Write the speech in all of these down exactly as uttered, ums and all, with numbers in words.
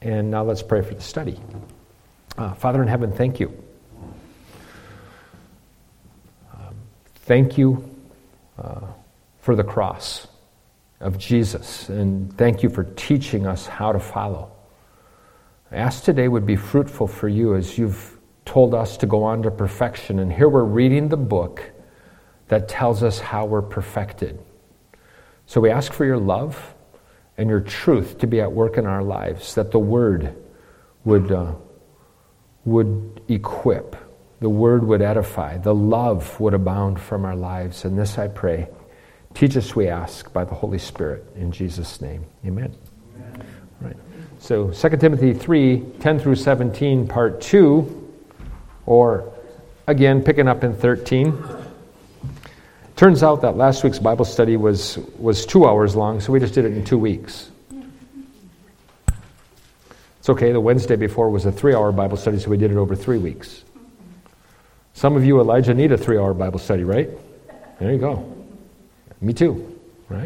And now let's pray for the study. Uh, Father in heaven, thank you. Um, thank you uh, for the cross of Jesus, and thank you for teaching us how to follow. I ask today would be fruitful for you as you've told us to go on to perfection, and here we're reading the book that tells us how we're perfected. So we ask for your love and your truth to be at work in our lives, that the Word would uh, would equip, the Word would edify, the love would abound from our lives. And this I pray. Teach us, we ask, by the Holy Spirit. In Jesus' name, amen. Amen. All right. So Second Timothy three, ten through seventeen, part two, or again, picking up in thirteen. Turns out that last week's Bible study was, was two hours long, so we just did it in two weeks. It's okay, the Wednesday before was a three-hour Bible study, so we did it over three weeks. Some of you, Elijah, need a three-hour Bible study, right? There you go. Me too, right?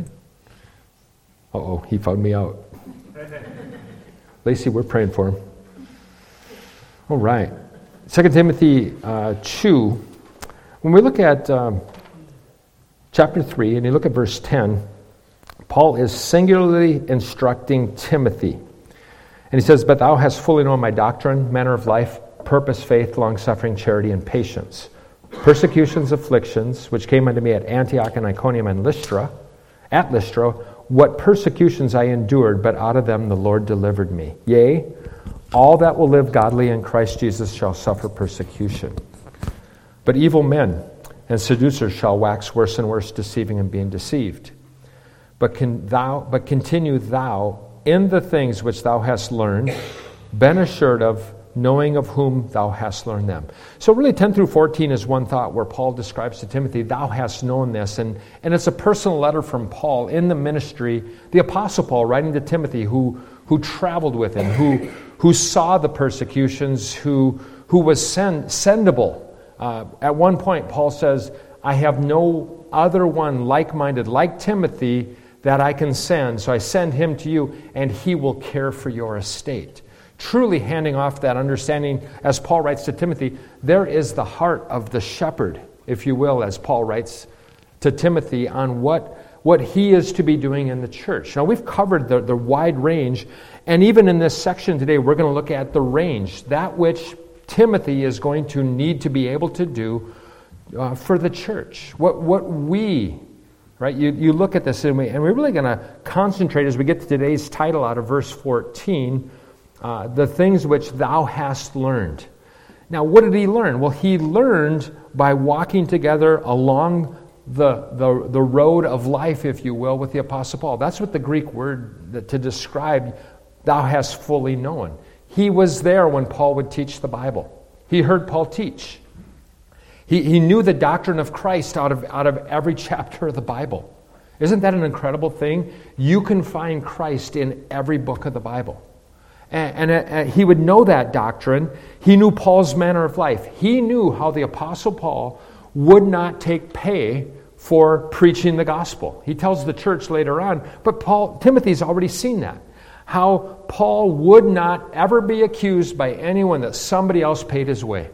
Uh-oh, he found me out. Lacey, we're praying for him. All right. Second Timothy uh, two. When we look at um, chapter three, and you look at verse ten, Paul is singularly instructing Timothy. And he says, "But thou hast fully known my doctrine, manner of life, purpose, faith, long-suffering, charity, and patience. Persecutions, afflictions, which came unto me at Antioch and Iconium and Lystra, at Lystra, what persecutions I endured, but out of them the Lord delivered me. Yea, all that will live godly in Christ Jesus shall suffer persecution. But evil men and seducers shall wax worse and worse, deceiving and being deceived. But can thou, but continue thou in the things which thou hast learned, been assured of, knowing of whom thou hast learned them." So really ten through fourteen is one thought where Paul describes to Timothy, thou hast known this. And, and it's a personal letter from Paul in the ministry, the Apostle Paul writing to Timothy, who, who traveled with him, who, who saw the persecutions, who, who was send, sendable. Uh, at one point, Paul says, I have no other one like-minded, like Timothy, that I can send. So I send him to you, and he will care for your estate. Truly handing off that understanding, as Paul writes to Timothy, there is the heart of the shepherd, if you will, as Paul writes to Timothy, on what, what he is to be doing in the church. Now, we've covered the, the wide range, and even in this section today, we're going to look at the range, that which Timothy is going to need to be able to do uh, for the church. What, what we... Right, you, you look at this, and, we, and we're really going to concentrate as we get to today's title out of verse fourteen, uh, the things which thou hast learned. Now, what did he learn? Well, he learned by walking together along the, the, the road of life, if you will, with the Apostle Paul. That's what the Greek word that, to describe thou hast fully known. He was there when Paul would teach the Bible. He heard Paul teach. He, he knew the doctrine of Christ out of, out of every chapter of the Bible. Isn't that an incredible thing? You can find Christ in every book of the Bible. And, and uh, he would know that doctrine. He knew Paul's manner of life. He knew how the Apostle Paul would not take pay for preaching the gospel. He tells the church later on, but Paul, Timothy's already seen that. How Paul would not ever be accused by anyone that somebody else paid his way.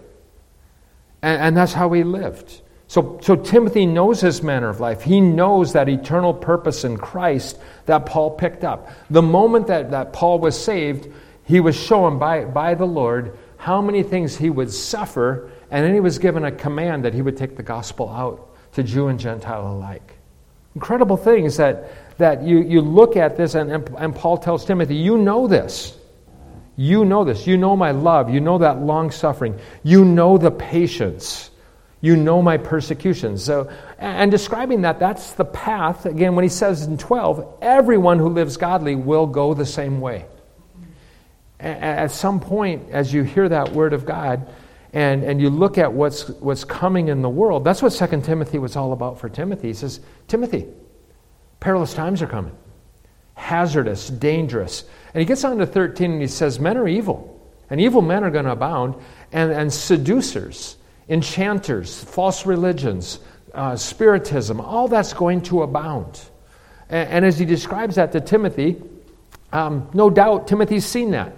And, and that's how he lived. So, so Timothy knows his manner of life. He knows that eternal purpose in Christ that Paul picked up. The moment that, that Paul was saved, he was shown by, by the Lord how many things he would suffer, and then he was given a command that he would take the gospel out to Jew and Gentile alike. Incredible things that, that you, you look at this, and, and, and Paul tells Timothy, you know this. You know this. You know my love. You know that long-suffering. You know the patience. You know my persecutions. So, and describing that, that's the path. Again, when he says in twelve, everyone who lives godly will go the same way. At some point, as you hear that word of God, and, and you look at what's what's coming in the world, that's what Second Timothy was all about for Timothy. He says, Timothy, perilous times are coming. Hazardous, dangerous. And he gets on to thirteen and he says, men are evil. And evil men are going to abound. And, and seducers, enchanters, false religions, uh, spiritism, all that's going to abound. And, and as he describes that to Timothy, um, no doubt Timothy's seen that.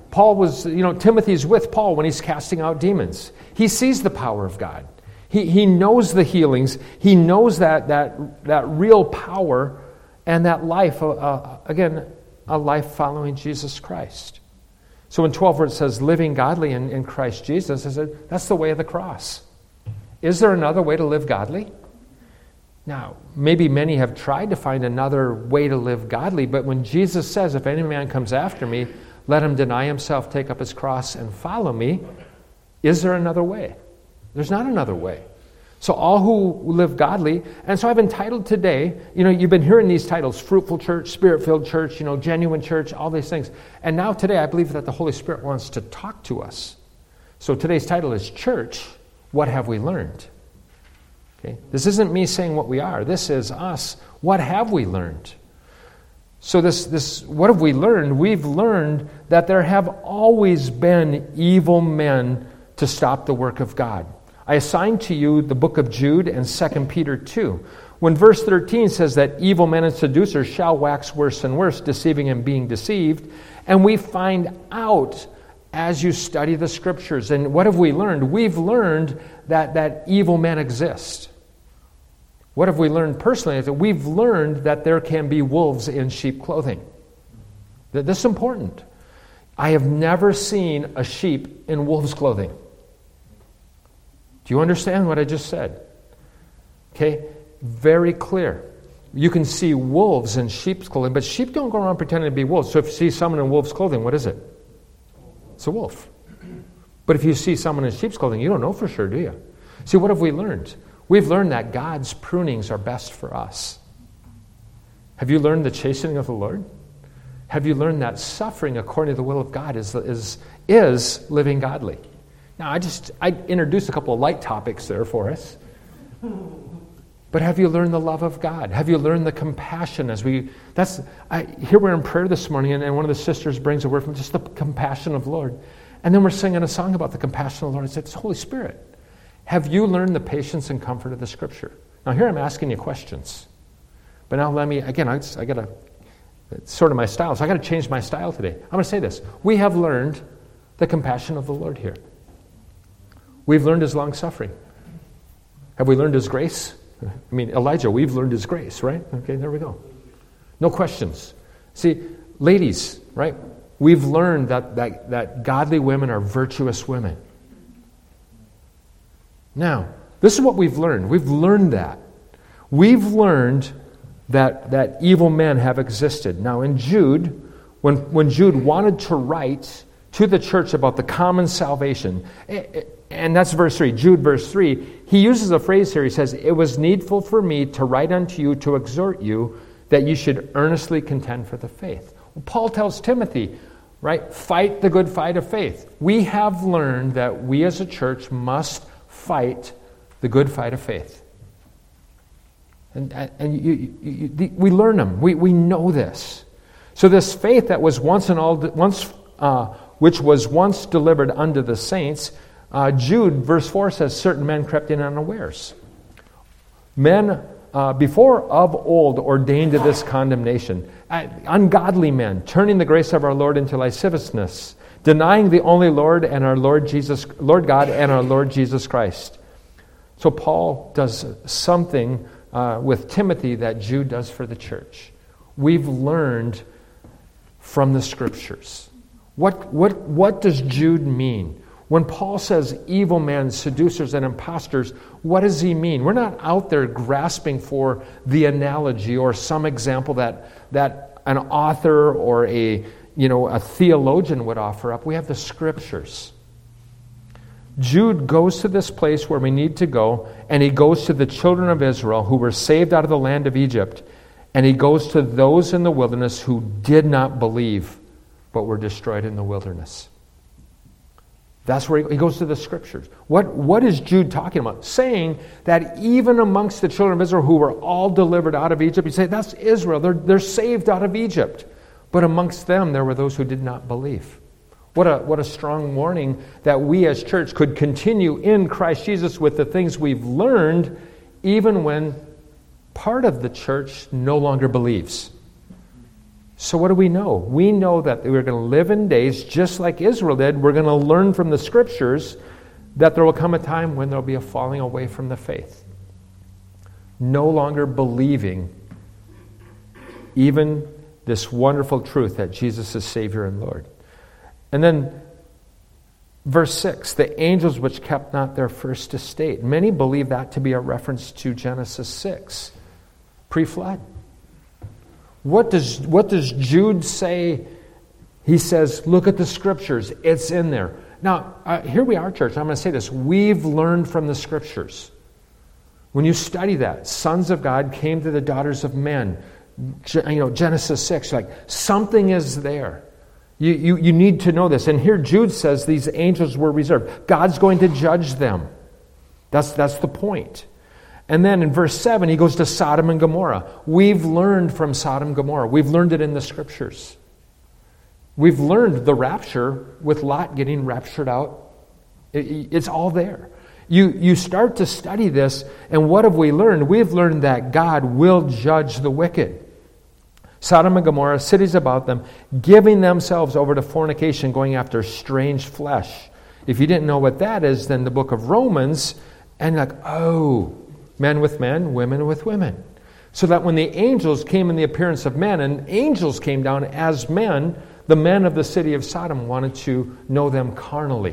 Paul was, you know, Timothy's with Paul when he's casting out demons. He sees the power of God. He, he knows the healings. He knows that, that, that real power and that life, uh, uh, again, a life following Jesus Christ. So in twelve, where it says living godly in, in Christ Jesus, I said, that's the way of the cross. Is there another way to live godly? Now, maybe many have tried to find another way to live godly, but when Jesus says, if any man comes after me, let him deny himself, take up his cross, and follow me, is there another way? There's not another way. So all who live godly, and so I've entitled today, you know, you've been hearing these titles, fruitful church, spirit-filled church, you know, genuine church, all these things. And now today I believe that the Holy Spirit wants to talk to us. So today's title is Church, What Have We Learned? Okay? This isn't me saying what we are. This is us. What have we learned? So this, this, what have we learned? We've learned that there have always been evil men to stop the work of God. I assigned to you the book of Jude and Second Peter two. When verse thirteen says that evil men and seducers shall wax worse and worse, deceiving and being deceived, and we find out as you study the Scriptures. And what have we learned? We've learned that, that evil men exist. What have we learned personally? Is that we've learned that there can be wolves in sheep clothing. This is important. I have never seen a sheep in wolf's clothing. Do you understand what I just said? Okay, very clear. You can see wolves in sheep's clothing, but sheep don't go around pretending to be wolves. So if you see someone in wolf's clothing, what is it? It's a wolf. But if you see someone in sheep's clothing, you don't know for sure, do you? See, what have we learned? We've learned that God's prunings are best for us. Have you learned the chastening of the Lord? Have you learned that suffering according to the will of God is, is, is living godly? Now, I just, I introduced a couple of light topics there for us. But have you learned the love of God? Have you learned the compassion as we, that's, I, here we're in prayer this morning, and, and one of the sisters brings a word from just the compassion of the Lord. And then we're singing a song about the compassion of the Lord. I said, it's Holy Spirit. Have you learned the patience and comfort of the Scripture? Now, here I'm asking you questions. But now let me, again, I, just, I got to, it's sort of my style, so I got to change my style today. I'm going to say this. We have learned the compassion of the Lord here. We've learned his long-suffering. Have we learned his grace? I mean, Elijah, we've learned his grace, right? Okay, there we go. No questions. See, ladies, right? We've learned that, that, that godly women are virtuous women. Now, this is what we've learned. We've learned that. We've learned that, that evil men have existed. Now, in Jude, when, when Jude wanted to write to the church about the common salvation, and that's verse three, Jude verse three, he uses a phrase here. He says, it was needful for me to write unto you to exhort you that you should earnestly contend for the faith. Well, Paul tells Timothy, right, fight the good fight of faith. We have learned that we as a church must fight the good fight of faith. And, and you, you, you, we learn them. We, we know this. So this faith that was once and all, once, uh, which was once delivered unto the saints, uh, Jude verse four says, certain men crept in unawares. Men uh, before of old ordained to this condemnation. Uh, ungodly men, turning the grace of our Lord into lasciviousness, denying the only Lord and our Lord Jesus, Lord God and our Lord Jesus Christ. So Paul does something uh, with Timothy that Jude does for the church. We've learned from the Scriptures. What, what, what does Jude mean? When Paul says evil men, seducers, and impostors, what does he mean? We're not out there grasping for the analogy or some example that, that an author or a, you know, a theologian would offer up. We have the Scriptures. Jude goes to this place where we need to go, and he goes to the children of Israel who were saved out of the land of Egypt, and he goes to those in the wilderness who did not believe but were destroyed in the wilderness. That's where he, he goes to the Scriptures. What, what is Jude talking about? Saying that even amongst the children of Israel who were all delivered out of Egypt, you say, that's Israel. They're, they're saved out of Egypt. But amongst them, there were those who did not believe. What a, what a strong warning that we as church could continue in Christ Jesus with the things we've learned, even when part of the church no longer believes. So what do we know? We know that we're going to live in days just like Israel did. We're going to learn from the Scriptures that there will come a time when there will be a falling away from the faith. No longer believing even this wonderful truth that Jesus is Savior and Lord. And then verse six, the angels which kept not their first estate. Many believe that to be a reference to Genesis six, pre-flood. What does, what does Jude say? He says, look at the Scriptures. It's in there. Now, uh, here we are, church. I'm going to say this. We've learned from the Scriptures. When you study that, sons of God came to the daughters of men. You know, Genesis six, like something is there. You, you, you need to know this. And here Jude says these angels were reserved. God's going to judge them. That's, that's the point. And then in verse seven, he goes to Sodom and Gomorrah. We've learned from Sodom and Gomorrah. We've learned it in the Scriptures. We've learned the rapture with Lot getting raptured out. It, it's all there. You, you start to study this, and what have we learned? We've learned that God will judge the wicked. Sodom and Gomorrah, cities about them, giving themselves over to fornication, going after strange flesh. If you didn't know what that is, then the book of Romans, and like, oh, men with men, women with women. So that when the angels came in the appearance of men, and angels came down as men, the men of the city of Sodom wanted to know them carnally.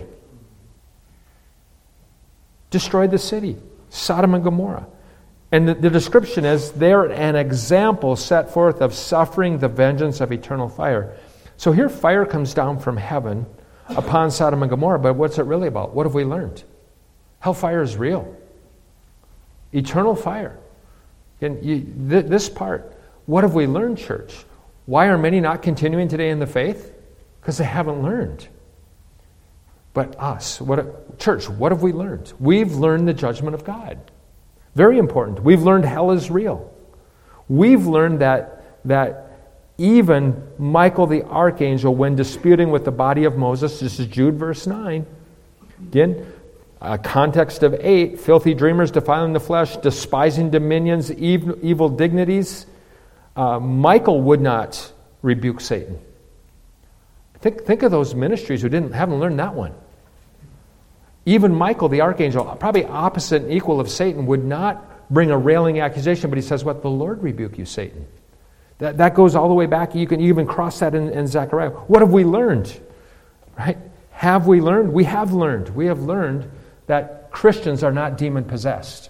Destroyed the city, Sodom and Gomorrah. And the, the description is, they're an example set forth of suffering the vengeance of eternal fire. So here fire comes down from heaven upon Sodom and Gomorrah, but what's it really about? What have we learned? Hellfire is real. Eternal fire. And you, th- this part, what have we learned, church? Why are many not continuing today in the faith? Because they haven't learned. But us, what, church, what have we learned? We've learned the judgment of God. Very important. We've learned hell is real. We've learned that, that even Michael the archangel, when disputing with the body of Moses, this is Jude verse nine, again, uh, context of eight, filthy dreamers, defiling the flesh, despising dominions, evil, evil dignities. Uh, Michael would not rebuke Satan. Think, think of those ministries who didn't haven't learned that one. Even Michael, the archangel, probably opposite and equal of Satan, would not bring a railing accusation, but he says, what? The Lord rebuke you, Satan. That, that goes all the way back. You can even cross that in, in Zechariah. What have we learned? Right? Have we learned? We have learned. We have learned that Christians are not demon-possessed.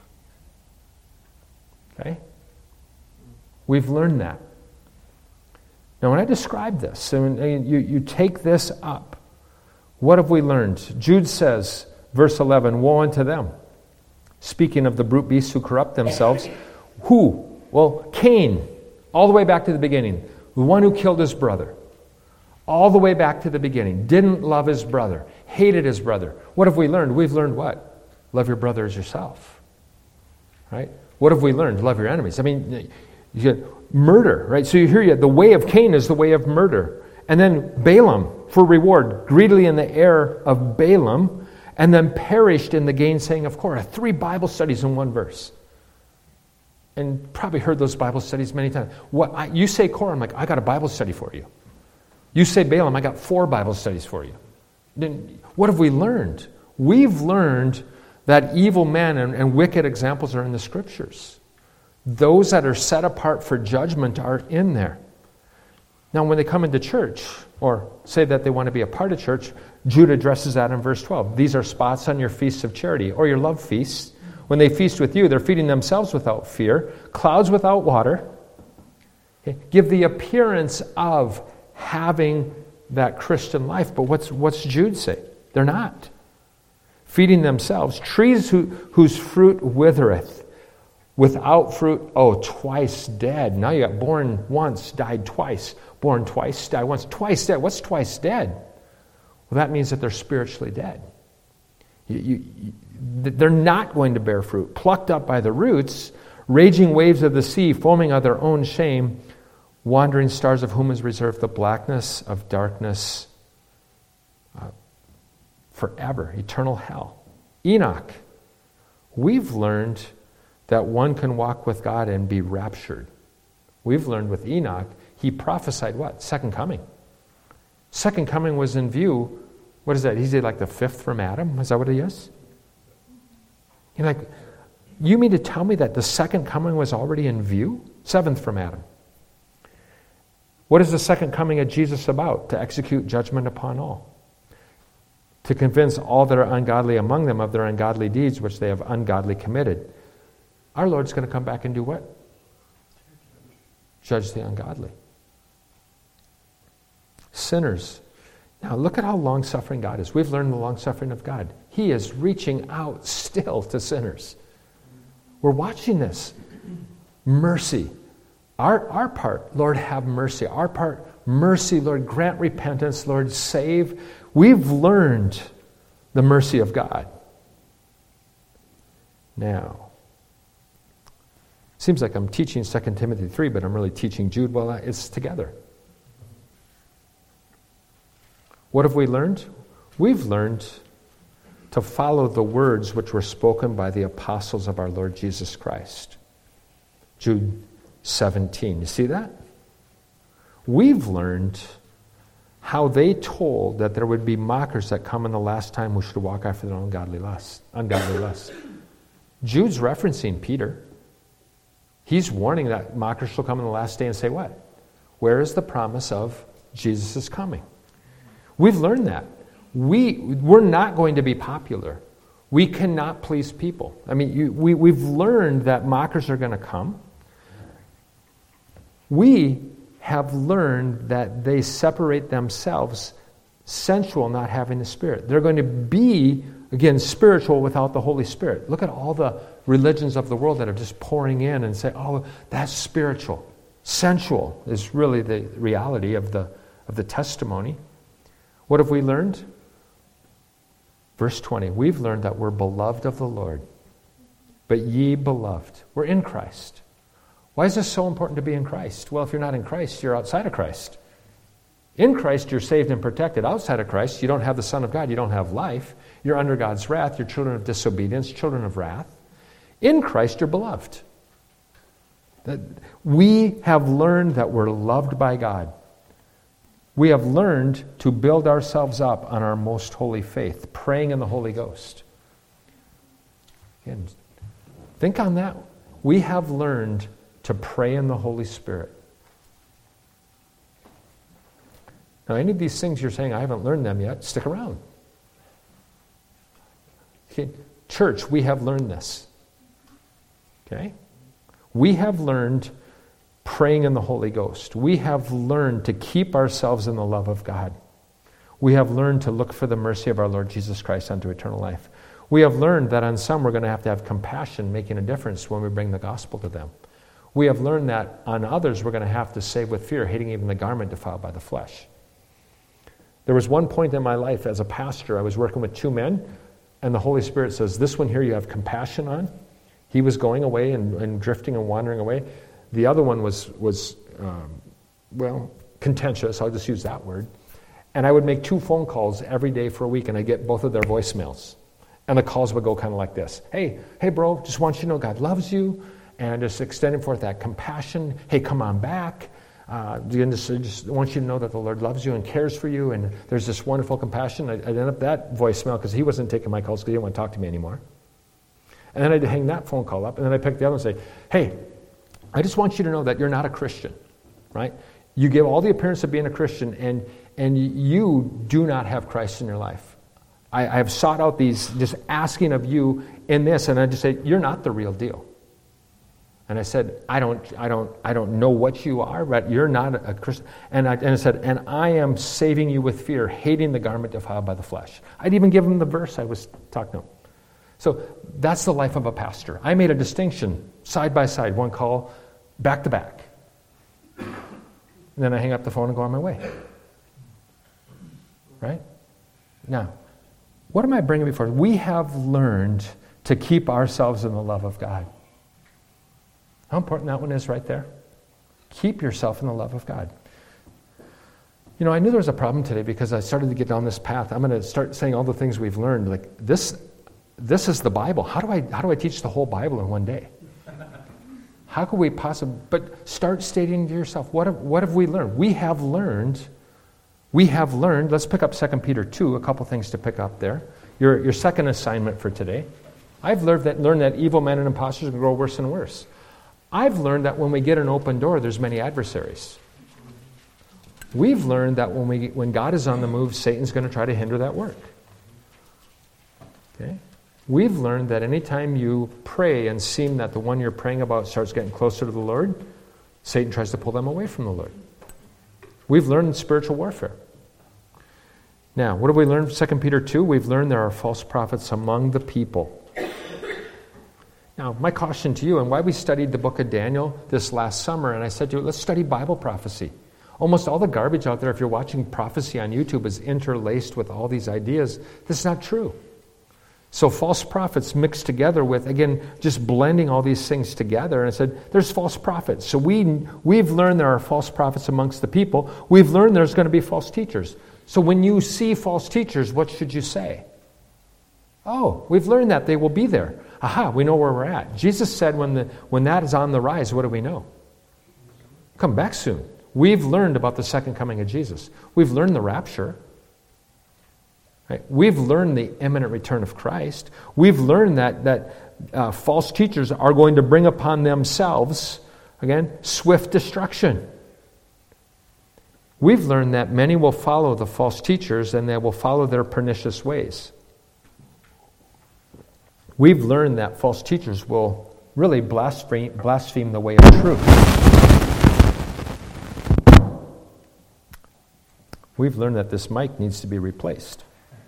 Okay? We've learned that. Now, when I describe this, and you, you take this up, what have we learned? Jude says, verse eleven, woe unto them. Speaking of the brute beasts who corrupt themselves. Who? Well, Cain, all the way back to the beginning. The one who killed his brother. All the way back to the beginning. Didn't love his brother. Hated his brother. What have we learned? We've learned what? Love your brother as yourself. Right? What have we learned? Love your enemies. I mean, you get murder, right? So you hear you, the way of Cain is the way of murder. And then Balaam, for reward, greedily in the air of Balaam, and then perished in the gainsaying of Korah. Three Bible studies in one verse. And probably heard those Bible studies many times. What I, you say Korah, I'm like, I got a Bible study for you. You say Balaam, I got four Bible studies for you. Then what have we learned? We've learned that evil men and, and wicked examples are in the Scriptures. Those that are set apart for judgment are in there. Now, when they come into church, or say that they want to be a part of church, Jude addresses that in verse twelve. These are spots on your feasts of charity, or your love feasts. When they feast with you, they're feeding themselves without fear, clouds without water. Okay? Give the appearance of having that Christian life. But what's, what's Jude say? They're not. Feeding themselves. Trees who, whose fruit withereth. Without fruit, oh, twice dead. Now you got born once, died twice. Born twice, died once. Twice dead. What's twice dead? Well, that means that they're spiritually dead. You, you, you, they're not going to bear fruit. Plucked up by the roots, raging waves of the sea, foaming of their own shame, wandering stars of whom is reserved the blackness of darkness uh, forever, eternal hell. Enoch. We've learned that one can walk with God and be raptured. We've learned with Enoch, he prophesied what? Second coming. Second coming was in view. What is that? He's like the fifth from Adam? Is that what he is? You're like, you mean to tell me that the second coming was already in view? Seventh from Adam. What is the second coming of Jesus about? To execute judgment upon all. To convince all that are ungodly among them of their ungodly deeds, which they have ungodly committed. Our Lord's going to come back and do what? Judge the ungodly. Sinners. Now look at how long-suffering God is. We've learned the long-suffering of God. He is reaching out still to sinners. We're watching this. Mercy. Our, our part, Lord, have mercy. Our part, mercy, Lord, grant repentance, Lord, save. We've learned the mercy of God. Now, seems like I'm teaching Second Timothy three, but I'm really teaching Jude. Well, it's together. What have we learned? We've learned to follow the words which were spoken by the apostles of our Lord Jesus Christ. Jude seventeen. You see that? We've learned how they told that there would be mockers that come in the last time who should walk after their own ungodly lust. Ungodly lust. Jude's referencing Peter. He's warning that mockers shall come in the last day and say what? Where is the promise of Jesus' coming? We've learned that. We, we're not going to be popular. We cannot please people. I mean, you, we, we've learned that mockers are going to come. We have learned that they separate themselves, sensual, not having the Spirit. They're going to be, again, spiritual without the Holy Spirit. Look at all the religions of the world that are just pouring in and say, oh, that's spiritual. Sensual is really the reality of the, of the testimony. What have we learned? Verse twenty, we've learned that we're beloved of the Lord. But ye beloved, we're in Christ. Why is this so important to be in Christ? Well, if you're not in Christ, you're outside of Christ. In Christ, you're saved and protected. Outside of Christ, you don't have the Son of God. You don't have life. You're under God's wrath. You're children of disobedience, children of wrath. In Christ, you're beloved. That we have learned that we're loved by God. We have learned to build ourselves up on our most holy faith, praying in the Holy Ghost. Again, think on that. We have learned to pray in the Holy Spirit. Now, any of these things you're saying, I haven't learned them yet, stick around. Okay. Church, we have learned this. Okay? We have learned praying in the Holy Ghost. We have learned to keep ourselves in the love of God. We have learned to look for the mercy of our Lord Jesus Christ unto eternal life. We have learned that on some we're going to have to have compassion, making a difference when we bring the gospel to them. We have learned that on others we're going to have to save with fear, hating even the garment defiled by the flesh. There was one point in my life as a pastor, I was working with two men, and the Holy Spirit says, this one here you have compassion on. He was going away and, and drifting and wandering away. The other one was, was um, well, contentious, I'll just use that word. And I would make two phone calls every day for a week, and I'd get both of their voicemails. And the calls would go kind of like this. Hey, hey bro, just want you to know God loves you, and just extending forth that compassion. Hey, come on back. Uh, just, just want you to know that the Lord loves you and cares for you, and there's this wonderful compassion. I'd, I'd end up that voicemail because he wasn't taking my calls because he didn't want to talk to me anymore. And then I'd hang that phone call up, and then I'd pick the other one and say, hey, I just want you to know that you're not a Christian, right? You give all the appearance of being a Christian, and, and you do not have Christ in your life. I, I have sought out these, just asking of you in this, and I just say, you're not the real deal. And I said, I don't, I don't, I don't know what you are, but you're not a Christian. And I, and I said, and I am saving you with fear, hating the garment defiled by the flesh. I'd even give him the verse I was talking to him. So that's the life of a pastor. I made a distinction, side by side, one call, back to back. And then I hang up the phone and go on my way. Right? Now, what am I bringing before? We have learned to keep ourselves in the love of God. How important that one is right there. Keep yourself in the love of God. You know, I knew there was a problem today because I started to get down this path. I'm going to start saying all the things we've learned. Like this, this is the Bible. How do I how do I teach the whole Bible in one day? How could we possibly, but start stating to yourself, what have, what have we learned? We have learned, we have learned, let's pick up Second Peter two, a couple things to pick up there. Your, your second assignment for today. I've learned that, learned that evil men and imposters will grow worse and worse. I've learned that when we get an open door, there's many adversaries. We've learned that when we when God is on the move, Satan's going to try to hinder that work. Okay? We've learned that anytime you pray and seem that the one you're praying about starts getting closer to the Lord, Satan tries to pull them away from the Lord. We've learned spiritual warfare. Now, what have we learned from Second Peter two? We've learned there are false prophets among the people. Now, my caution to you, and why we studied the book of Daniel this last summer, and I said to you, let's study Bible prophecy. Almost all the garbage out there, if you're watching prophecy on YouTube, is interlaced with all these ideas. This is not true. So false prophets mixed together with, again, just blending all these things together. And I said, there's false prophets. So we, we've learned there are false prophets amongst the people. We've learned there's going to be false teachers. So when you see false teachers, what should you say? Oh, we've learned that they will be there. Aha, we know where we're at. Jesus said when, the, when that is on the rise, what do we know? Come back soon. We've learned about the second coming of Jesus. We've learned the rapture. Right? We've learned the imminent return of Christ. We've learned that, that uh, false teachers are going to bring upon themselves, again, swift destruction. We've learned that many will follow the false teachers and they will follow their pernicious ways. We've learned that false teachers will really blaspheme, blaspheme the way of truth. We've learned that this mic needs to be replaced.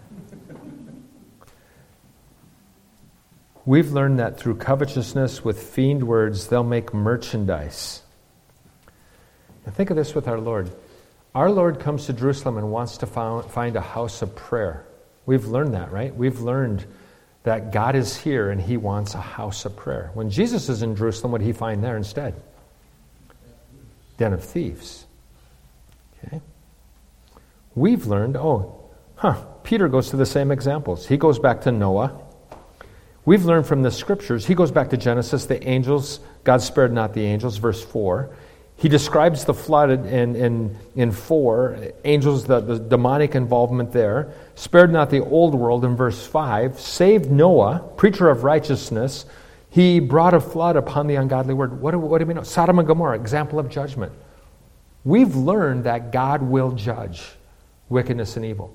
We've learned that through covetousness with feigned words, they'll make merchandise. And think of this with our Lord. Our Lord comes to Jerusalem and wants to find a house of prayer. We've learned that, right? We've learned that God is here and He wants a house of prayer. When Jesus is in Jerusalem, what did He find there instead? Den of thieves. Okay. We've learned, oh, huh, Peter goes to the same examples. He goes back to Noah. We've learned from the scriptures, he goes back to Genesis, the angels, God spared not the angels, verse four. He describes the flood in, in, in four, angels, the, the demonic involvement there. Spared not the old world in verse five. Saved Noah, preacher of righteousness. He brought a flood upon the ungodly world. What do, what do we know? Sodom and Gomorrah, example of judgment. We've learned that God will judge wickedness and evil.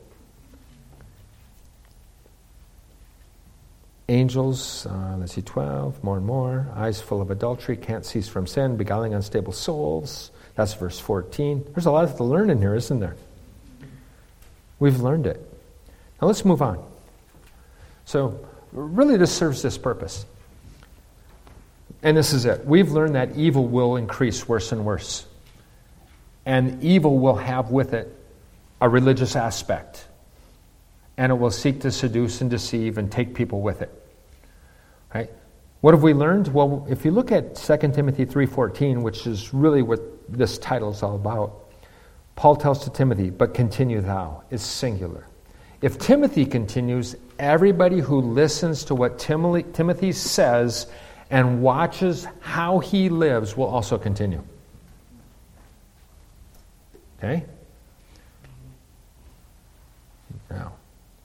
Angels, uh, let's see, twelve, more and more. Eyes full of adultery, can't cease from sin, beguiling unstable souls. That's verse fourteen. There's a lot to learn in here, isn't there? We've learned it. Now let's move on. So, really this serves this purpose. And this is it. We've learned that evil will increase worse and worse. And evil will have with it a religious aspect. And it will seek to seduce and deceive and take people with it. Right? What have we learned? Well, if you look at Second Timothy three fourteen, which is really what this title is all about, Paul tells to Timothy, but continue thou. It's singular. If Timothy continues, everybody who listens to what Timothy says and watches how he lives will also continue. Okay? Now,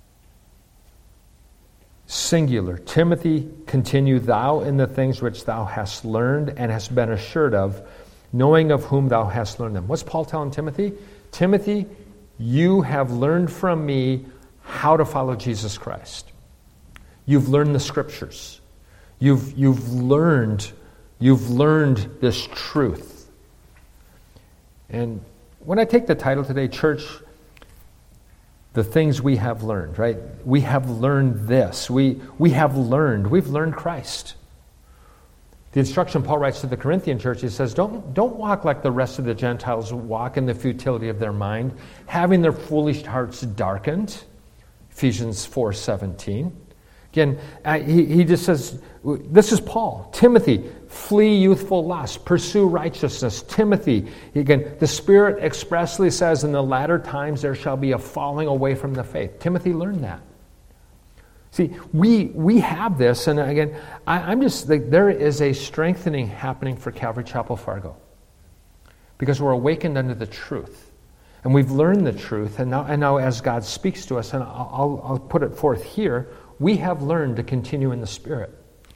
singular. Timothy, continue thou in the things which thou hast learned and hast been assured of, knowing of whom thou hast learned them. What's Paul telling Timothy? Timothy, you have learned from me how to follow Jesus Christ. You've learned the scriptures. You've, you've learned, you've learned this truth. And when I take the title today, Church, the things we have learned, right? We have learned this. We, we have learned. We've learned Christ. The instruction Paul writes to the Corinthian church, he says, don't, don't walk like the rest of the Gentiles walk in the futility of their mind, having their foolish hearts darkened. Ephesians four seventeen. Again, uh, he, he just says, this is Paul. Timothy, flee youthful lust, pursue righteousness. Timothy, again, the Spirit expressly says in the latter times there shall be a falling away from the faith. Timothy learned that. See, we we have this, and again, I, I'm just, like, there is a strengthening happening for Calvary Chapel Fargo. Because we're awakened unto the truth. And we've learned the truth, and now, and now as God speaks to us, and I'll, I'll put it forth here, we have learned to continue in the Spirit.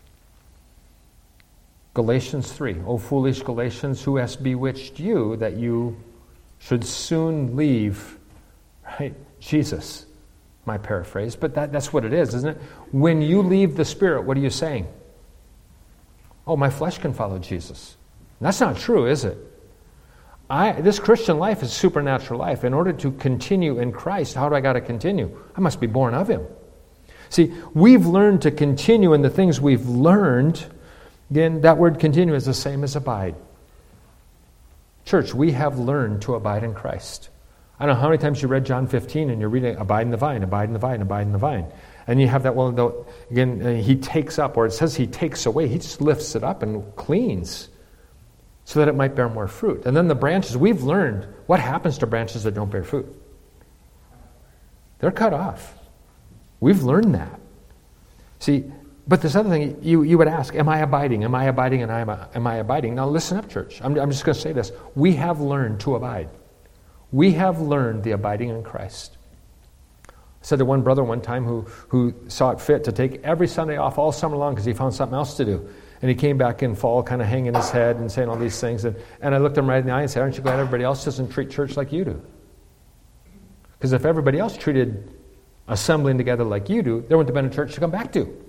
Galatians three, O foolish Galatians, who has bewitched you that you should soon leave, right, Jesus, my paraphrase, but that, that's what it is, isn't it? When you leave the Spirit, what are you saying? Oh, my flesh can follow Jesus. And that's not true, is it? I, this Christian life is supernatural life. In order to continue in Christ, how do I got to continue? I must be born of Him. See, we've learned to continue in the things we've learned. Again, that word continue is the same as abide. Church, we have learned to abide in Christ. I don't know how many times you read John fifteen and you're reading abide in the vine, abide in the vine, abide in the vine. And you have that, well, the, again, uh, He takes up, or it says He takes away. He just lifts it up and cleans so that it might bear more fruit. And then the branches, we've learned what happens to branches that don't bear fruit. They're cut off. We've learned that. See, but this other thing, you, you would ask, am I abiding? Am I abiding and I am, am I abiding? Now listen up, church. I'm, I'm just going to say this. We have learned to abide. We have learned the abiding in Christ. I said to one brother one time who, who saw it fit to take every Sunday off all summer long because he found something else to do. And he came back in fall kind of hanging his head and saying all these things. And, and I looked him right in the eye and said, aren't you glad everybody else doesn't treat church like you do? Because if everybody else treated assembling together like you do, there wouldn't have been a church to come back to. And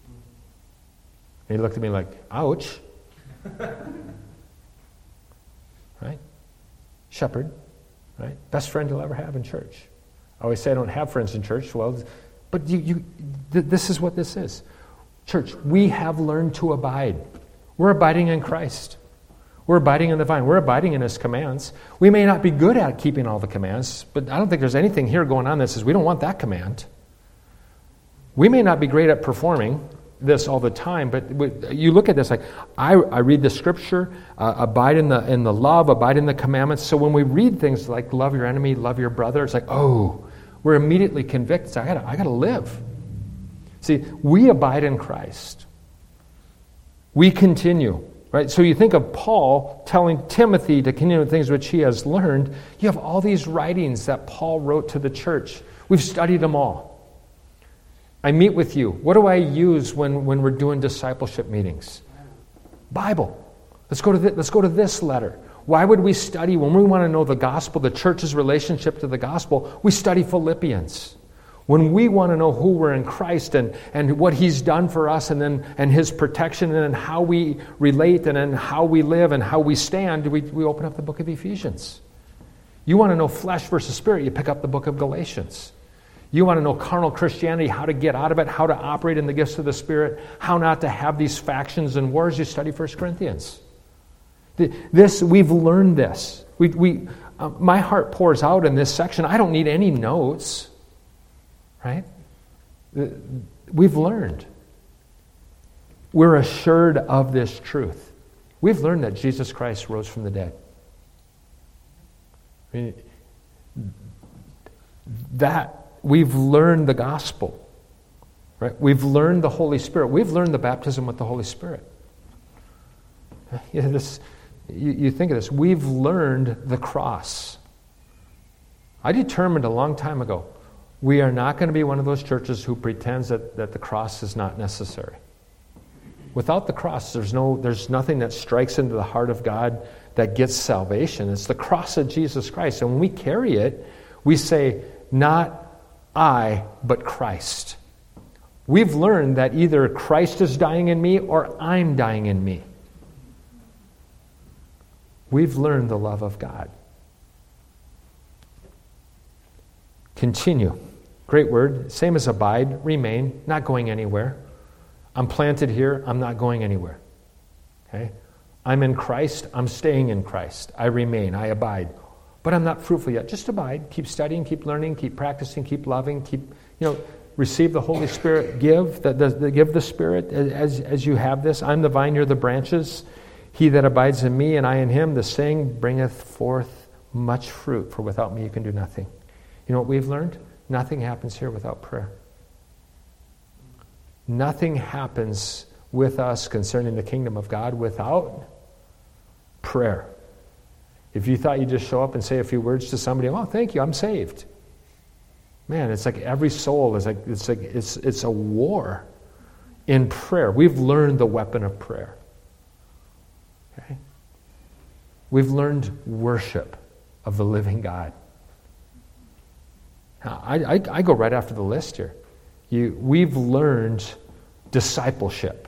he looked at me like, ouch. Right? Shepherd. Right? Best friend you'll ever have in church. I always say I don't have friends in church. Well, but you, you th- this is what this is. Church, we have learned to abide. We're abiding in Christ. We're abiding in the vine. We're abiding in His commands. We may not be good at keeping all the commands, but I don't think there's anything here going on that says we don't want that command. We may not be great at performing this all the time, but you look at this like, I, I read the Scripture, uh, abide in the in the love, abide in the commandments. So when we read things like love your enemy, love your brother, it's like, oh, we're immediately convicted. So I gotta, I gotta live. See, we abide in Christ. We continue, right? So you think of Paul telling Timothy to continue the things which he has learned. You have all these writings that Paul wrote to the church. We've studied them all. I meet with you. What do I use when, when we're doing discipleship meetings? Bible. Let's go to th- let's go to this letter. Why would we study when we want to know the gospel, the church's relationship to the gospel? We study Philippians. When we want to know who we're in Christ and, and what He's done for us and then and His protection and then how we relate and then how we live and how we stand, we, we open up the book of Ephesians. You want to know flesh versus spirit, you pick up the book of Galatians. You want to know carnal Christianity, how to get out of it, how to operate in the gifts of the Spirit, how not to have these factions and wars, you study First Corinthians. This, we've learned this. We, we, uh, my heart pours out in this section. I don't need any notes. Right? We've learned. We're assured of this truth. We've learned that Jesus Christ rose from the dead. I mean, that we've learned the gospel. Right? We've learned the Holy Spirit. We've learned the baptism with the Holy Spirit. Yeah, this, you, you think of this. We've learned the cross. I determined a long time ago, we are not going to be one of those churches who pretends that, that the cross is not necessary. Without the cross, there's no, there's nothing that strikes into the heart of God that gets salvation. It's the cross of Jesus Christ. And when we carry it, we say, not I, but Christ. We've learned that either Christ is dying in me or I'm dying in me. We've learned the love of God. Continue. Great word. Same as abide, remain, not going anywhere. I'm planted here, I'm not going anywhere. Okay? I'm in Christ, I'm staying in Christ. I remain, I abide. But I'm not fruitful yet. Just abide. Keep studying, keep learning, keep practicing, keep loving, keep, you know, receive the Holy Spirit. Give the, the, the give the Spirit as, as you have this. I'm the vine, you're the branches. He that abides in me and I in him, the saying bringeth forth much fruit, for without me you can do nothing. You know what we've learned? Nothing happens here without prayer. Nothing happens with us concerning the kingdom of God without prayer. If you thought you'd just show up and say a few words to somebody, oh, thank you, I'm saved. Man, it's like every soul is like, it's like, it's, it's a war in prayer. We've learned the weapon of prayer. Okay? We've learned worship of the living God. Now, I, I, I go right after the list here. You, we've learned discipleship.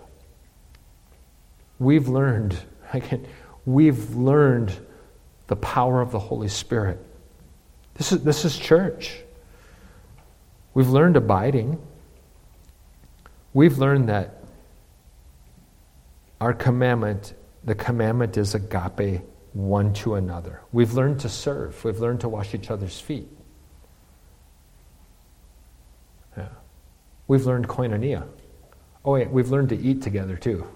We've learned, again, we've learned the power of the Holy Spirit. This is, this is church. We've learned abiding. We've learned that our commandment, the commandment is agape one to another. We've learned to serve. We've learned to wash each other's feet. Yeah. We've learned koinonia. Oh wait, we've learned to eat together too.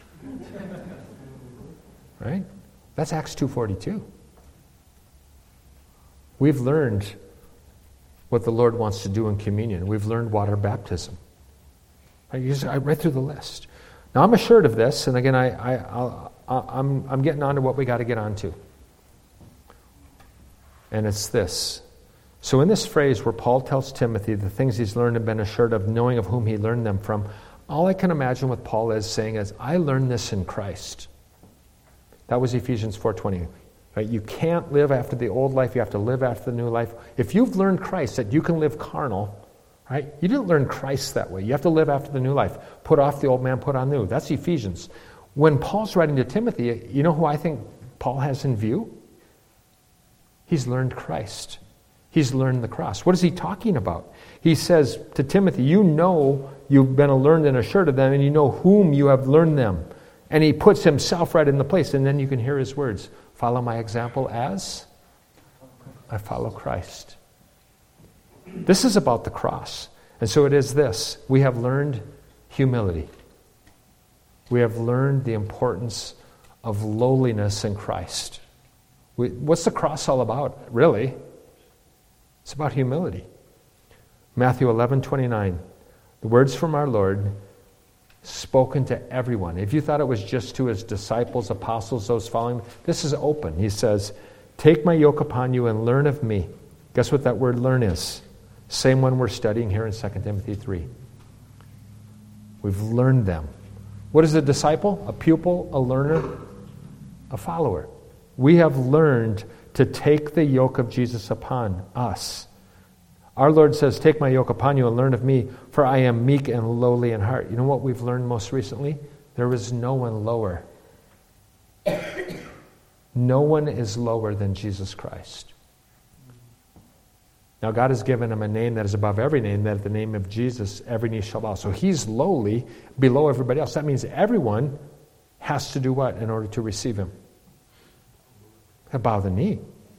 Right? That's Acts two forty-two. We've learned what the Lord wants to do in communion. We've learned water baptism. I, just, I read through the list. Now I'm assured of this, and again, I, I, I'll, I'm, I'm getting on to what we got to get on to. And it's this. So in this phrase where Paul tells Timothy the things he's learned and been assured of, knowing of whom he learned them from, all I can imagine what Paul is saying is, I learned this in Christ. That was Ephesians four twenty. Right? You can't live after the old life. You have to live after the new life. If you've learned Christ, that you can live carnal, right? You didn't learn Christ that way. You have to live after the new life. Put off the old man, put on new. That's Ephesians. When Paul's writing to Timothy, you know who I think Paul has in view? He's learned Christ. He's learned the cross. What is he talking about? He says to Timothy, you know you've been learned and assured of them, and you know whom you have learned them. And he puts himself right in the place, and then you can hear his words. Follow my example as I follow Christ. This is about the cross. And so it is this. We have learned humility. We have learned the importance of lowliness in Christ. We, what's the cross all about, really? It's about humility. Matthew eleven twenty-nine. The words from our Lord spoken to everyone. If you thought it was just to his disciples, apostles, those following, this is open. He says, take my yoke upon you and learn of me. Guess what that word learn is? Same one we're studying here in Second Timothy three. We've learned them. What is a disciple? A pupil, a learner, a follower. We have learned to take the yoke of Jesus upon us. Our Lord says, take my yoke upon you and learn of me, for I am meek and lowly in heart. You know what we've learned most recently? There is no one lower. No one is lower than Jesus Christ. Now God has given him a name that is above every name, that at the name of Jesus every knee shall bow. So he's lowly below everybody else. That means everyone has to do what in order to receive him? Bow the knee.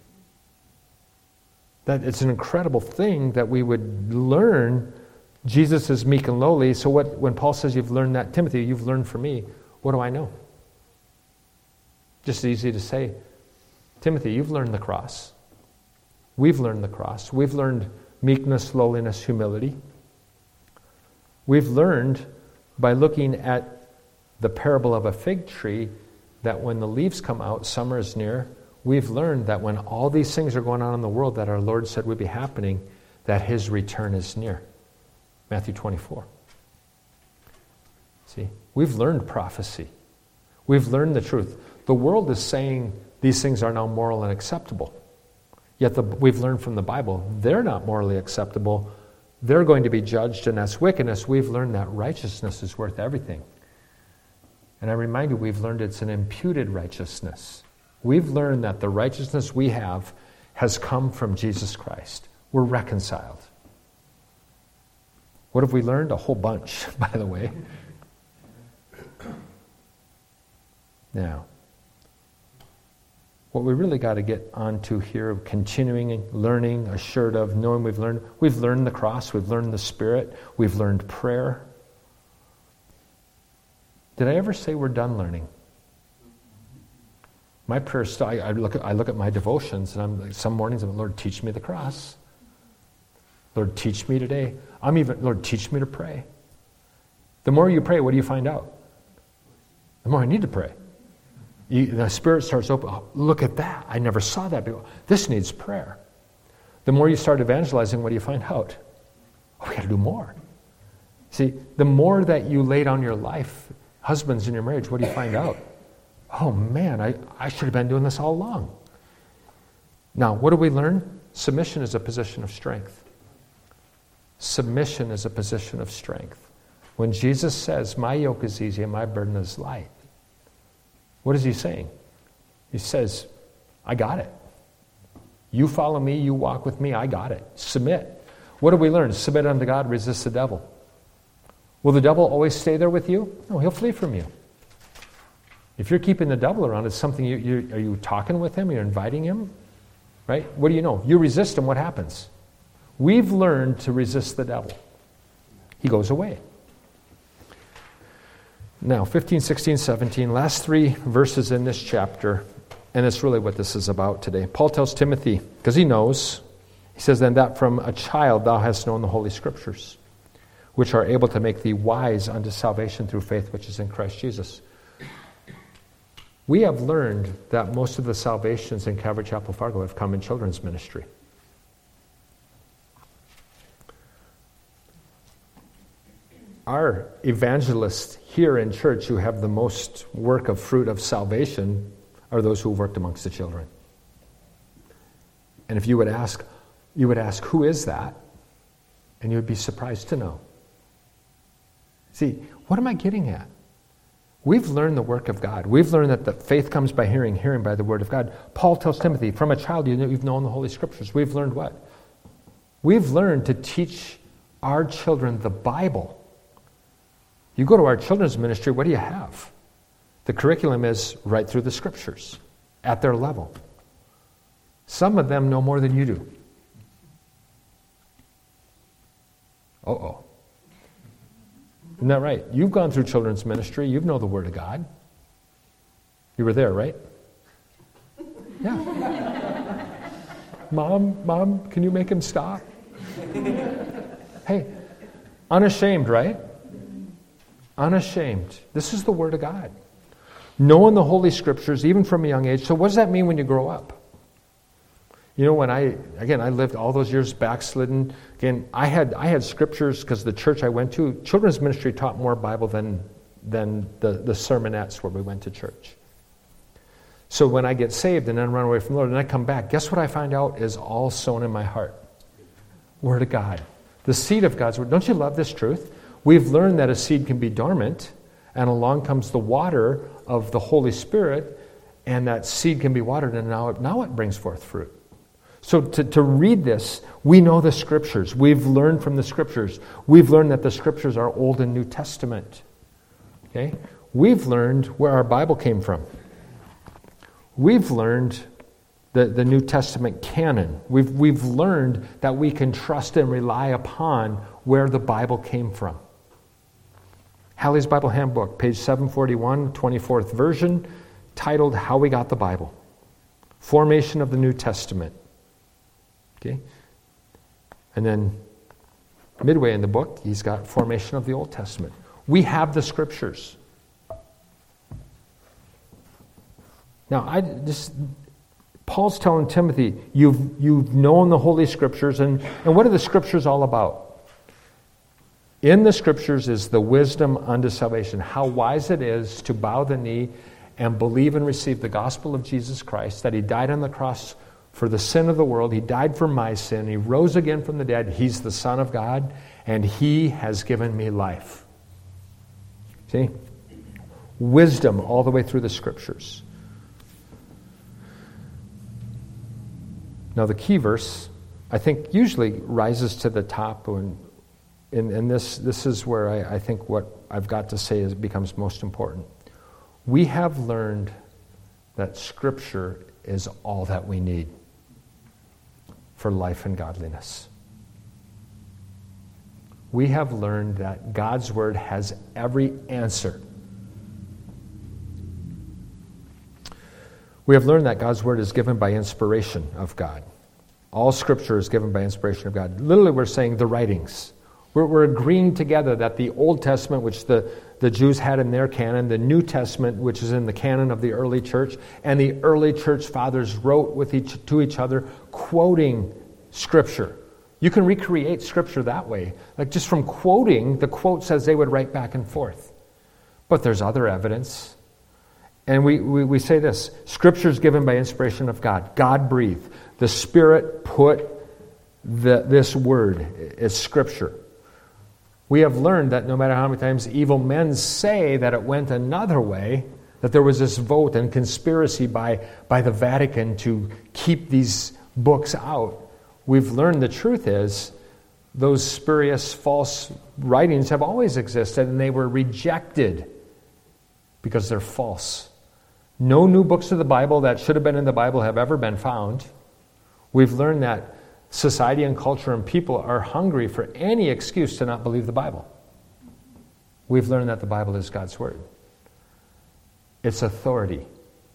That it's an incredible thing that we would learn Jesus is meek and lowly. So what when Paul says you've learned that, Timothy, you've learned from me, what do I know? Just easy to say, Timothy, you've learned the cross. We've learned the cross. We've learned meekness, lowliness, humility. We've learned by looking at the parable of a fig tree that when the leaves come out, summer is near. We've learned that when all these things are going on in the world that our Lord said would be happening, that his return is near. Matthew twenty-four. See, we've learned prophecy. We've learned the truth. The world is saying these things are now moral and acceptable. Yet the, we've learned from the Bible, they're not morally acceptable. They're going to be judged, and that's wickedness. We've learned that righteousness is worth everything. And I remind you, we've learned it's an imputed righteousness. We've learned that the righteousness we have has come from Jesus Christ. We're reconciled. What have we learned? A whole bunch, by the way. Now, what we really got to get onto here, continuing learning, assured of, knowing we've learned, we've learned the cross, we've learned the Spirit, we've learned prayer. Did I ever say we're done learning? My prayer still, I, I look at I look at my devotions, and I'm like, some mornings I'm, Lord, teach me the cross. Lord, teach me today. I'm even, Lord, teach me to pray. The more you pray, what do you find out? The more I need to pray. You, the Spirit starts open. Oh, look at that. I never saw that before. This needs prayer. The more you start evangelizing, what do you find out? Oh, we got to do more. See, the more that you lay down your life, husbands in your marriage, what do you find out? Oh man, I, I should have been doing this all along. Now, what do we learn? Submission is a position of strength. Submission is a position of strength. When Jesus says, my yoke is easy and my burden is light, what is he saying? He says, I got it. You follow me, you walk with me, I got it. Submit. What do we learn? Submit unto God, resist the devil. Will the devil always stay there with you? No, he'll flee from you. If you're keeping the devil around, it's something you, you are you talking with him? You're inviting him? Right? What do you know? You resist him, what happens? We've learned to resist the devil. He goes away. Now, fifteen, sixteen, seventeen, last three verses in this chapter, and it's really what this is about today. Paul tells Timothy, because he knows, he says, then that from a child thou hast known the Holy Scriptures, which are able to make thee wise unto salvation through faith which is in Christ Jesus. We have learned that most of the salvations in Calvary Chapel Fargo have come in children's ministry. Our evangelists here in church who have the most work of fruit of salvation are those who worked amongst the children. And if you would ask, you would ask, who is that? And you would be surprised to know. See, what am I getting at? We've learned the work of God. We've learned that the faith comes by hearing, hearing by the word of God. Paul tells Timothy, from a child you know, you've known the Holy Scriptures. We've learned what? We've learned to teach our children the Bible. You go to our children's ministry, what do you have? The curriculum is right through the Scriptures, at their level. Some of them know more than you do. Uh-oh. Isn't that right? You've gone through children's ministry. You know the Word of God. You were there, right? Yeah. Mom, Mom, can you make him stop? Hey, unashamed, right? Unashamed. This is the Word of God. Knowing the Holy Scriptures, even from a young age. So what does that mean when you grow up? You know, when I, again, I lived all those years backslidden. Again, I had I had scriptures because the church I went to, children's ministry taught more Bible than, than the, the sermonettes where we went to church. So when I get saved and then run away from the Lord and I come back, guess what I find out is all sown in my heart? Word of God. The seed of God's Word. Don't you love this truth? We've learned that a seed can be dormant, and along comes the water of the Holy Spirit, and that seed can be watered, and now it, now it brings forth fruit. So to, to read this, we know the Scriptures. We've learned from the Scriptures. We've learned that the Scriptures are Old and New Testament. Okay? We've learned where our Bible came from. We've learned the, the New Testament canon. We've, we've learned that we can trust and rely upon where the Bible came from. Halley's Bible Handbook, page seven forty-one, twenty-fourth version, titled How We Got the Bible. Formation of the New Testament. Okay? And then midway in the book, he's got Formation of the Old Testament. We have the Scriptures. Now, I just Paul's telling Timothy, you've you've known the Holy Scriptures, and, and what are the Scriptures all about? In the Scriptures is the wisdom unto salvation, how wise it is to bow the knee and believe and receive the gospel of Jesus Christ, that He died on the cross for the sin of the world. He died for my sin. He rose again from the dead. He's the Son of God, and He has given me life. See? Wisdom all the way through the Scriptures. Now the key verse, I think, usually rises to the top when And, and this this is where I, I think what I've got to say is becomes most important. We have learned that Scripture is all that we need for life and godliness. We have learned that God's Word has every answer. We have learned that God's Word is given by inspiration of God. All Scripture is given by inspiration of God. Literally, we're saying the writings. We're, we're agreeing together that the Old Testament, which the, the Jews had in their canon, the New Testament, which is in the canon of the early church, and the early church fathers wrote with each, to each other, quoting Scripture. You can recreate Scripture that way. Like just from quoting, the quote says they would write back and forth. But there's other evidence. And we, we, we say this, Scripture is given by inspiration of God. God breathed. The Spirit put the, this word as Scripture. We have learned that no matter how many times evil men say that it went another way, that there was this vote and conspiracy by, by the Vatican to keep these books out, we've learned the truth is those spurious false writings have always existed, and they were rejected because they're false. No new books of the Bible that should have been in the Bible have ever been found. We've learned that society and culture and people are hungry for any excuse to not believe the Bible. We've learned that the Bible is God's Word. It's authority.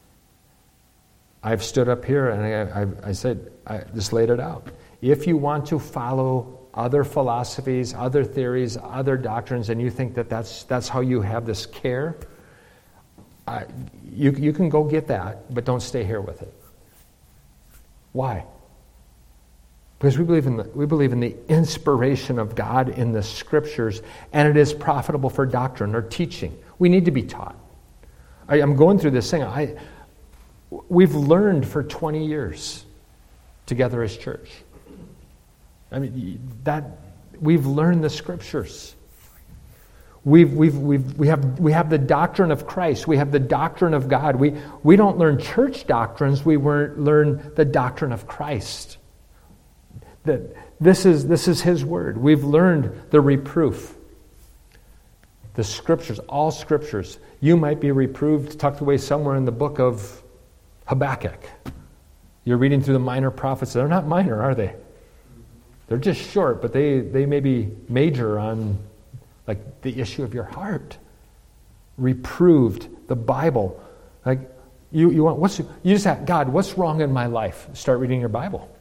I've stood up here and I, I, I said, I just laid it out. If you want to follow other philosophies, other theories, other doctrines, and you think that that's, that's how you have this care, I, you, you can go get that, but don't stay here with it. Why? Because we believe in the, we believe in the inspiration of God in the Scriptures, and it is profitable for doctrine or teaching. We need to be taught. I, I'm going through this thing. I, we've learned for twenty years together as church. I mean, that we've learned the Scriptures. We've, we've, we've, we have, we have the doctrine of Christ. We have the doctrine of God. We, we don't learn church doctrines. We learn the doctrine of Christ. That this is, this is His Word. We've learned the reproof. The Scriptures, all Scriptures. You might be reproved, tucked away somewhere in the book of Habakkuk. You're reading through the minor prophets. They're not minor, are they? They're just short, but they, they may be major on like the issue of your heart. Reproved, the Bible. Like you, you want what's you just ask God, what's wrong in my life? Start reading your Bible.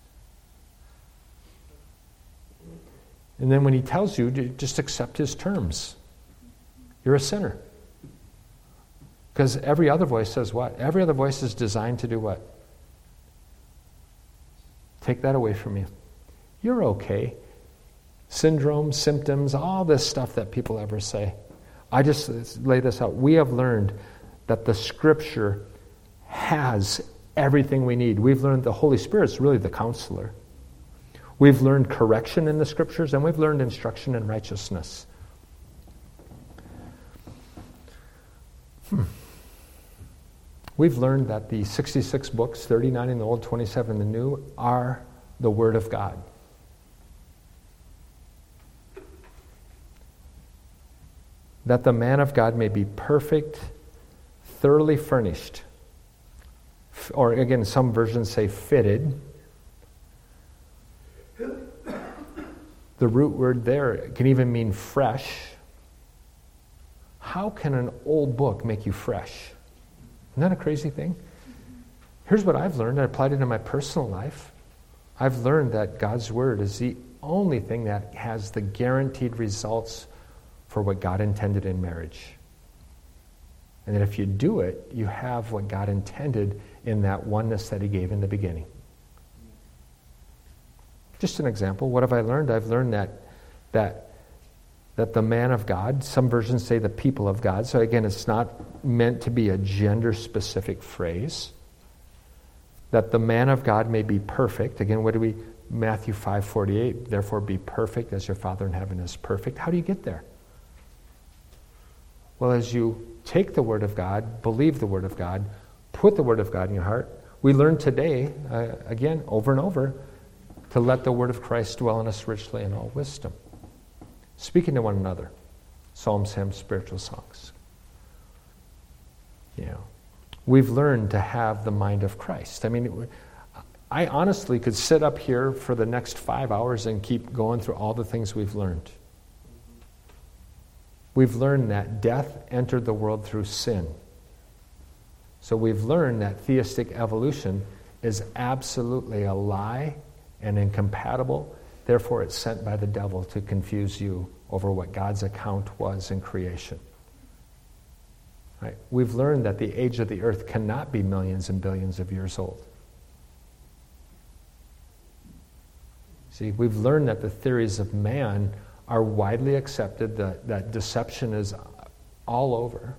And then when He tells you, just accept His terms. You're a sinner. Because every other voice says what? Every other voice is designed to do what? Take that away from you. You're okay. Syndromes, symptoms, all this stuff that people ever say. I just lay this out. We have learned that the Scripture has everything we need. We've learned the Holy Spirit's really the counselor. We've learned correction in the Scriptures, and we've learned instruction in righteousness. Hmm. We've learned that the sixty-six books, thirty-nine in the Old, twenty-seven in the New, are the Word of God. That the man of God may be perfect, thoroughly furnished. Or again, some versions say fitted. The root word there can even mean fresh. How can an old book make you fresh? Isn't that a crazy thing? Here's what I've learned. I applied it in my personal life. I've learned that God's Word is the only thing that has the guaranteed results for what God intended in marriage. And that if you do it, you have what God intended in that oneness that He gave in the beginning. Just an example. What have I learned? I've learned that that that the man of God, some versions say the people of God. So again, it's not meant to be a gender-specific phrase. That the man of God may be perfect. Again, what do we, Matthew five forty-eight, therefore be perfect as your Father in heaven is perfect. How do you get there? Well, as you take the Word of God, believe the Word of God, put the Word of God in your heart, we learn today, uh, again, over and over, to let the Word of Christ dwell in us richly in all wisdom. Speaking to one another. Psalms, hymns, spiritual songs. You know, we've learned to have the mind of Christ. I mean, I honestly could sit up here for the next five hours and keep going through all the things we've learned. We've learned that death entered the world through sin. So we've learned that theistic evolution is absolutely a lie and incompatible Therefore, it's sent by the devil to confuse you over what God's account was in creation. Right? We've learned that the age of the earth cannot be millions and billions of years old. See, we've learned that the theories of man are widely accepted, that, that deception is all over.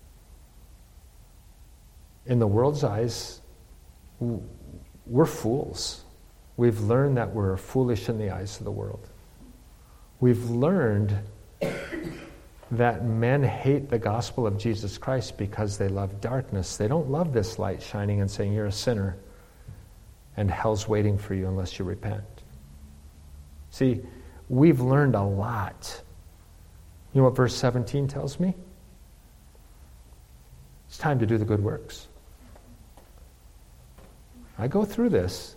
In the world's eyes, we're fools. We've learned that we're foolish in the eyes of the world. We've learned that men hate the gospel of Jesus Christ because they love darkness. They don't love this light shining and saying, you're a sinner and hell's waiting for you unless you repent. See, we've learned a lot. You know what verse seventeen tells me? It's time to do the good works. I go through this.